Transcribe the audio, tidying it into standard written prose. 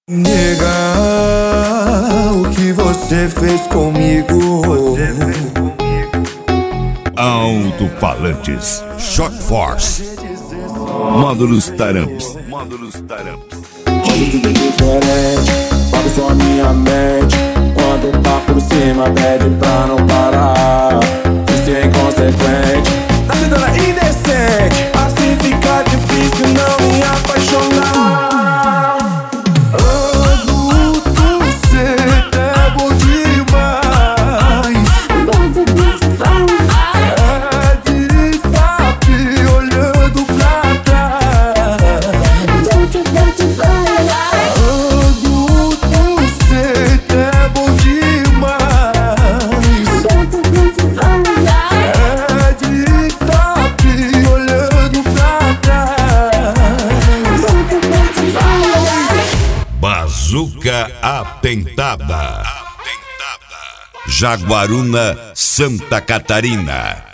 Nega, o que você fez comigo? Alto-falantes Shock Force Módulos Taramps. Olha tudo diferente, bagunçou a minha mente. Quando tá por cima, pede pra não parar. Isso é inconsequente, tá sendo indecente. Assim fica difícil não me apaixonar. Bazuca Atentada. Jaguaruna, Santa Catarina.